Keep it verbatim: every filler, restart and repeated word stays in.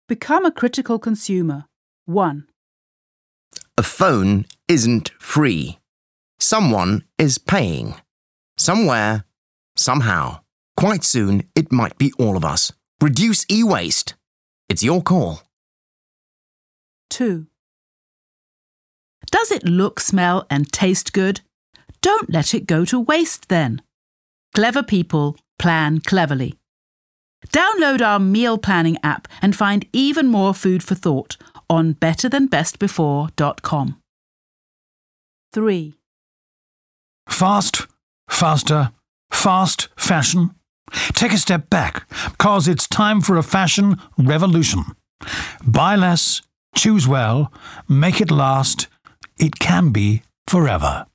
Become a critical consumer. one. A phone isn't free. Someone is paying. Somewhere, somehow. Quite soon, it might be all of us. Reduce e-waste. It's your call. two. Does it look, smell and taste good? Don't let it go to waste then. Clever people plan cleverly. Download our meal planning app and find even more food for thought on better than best before dot com. three. Fast, faster, fast fashion. Take a step back, cause it's time for a fashion revolution. Buy less, choose well, make it last. It can be forever.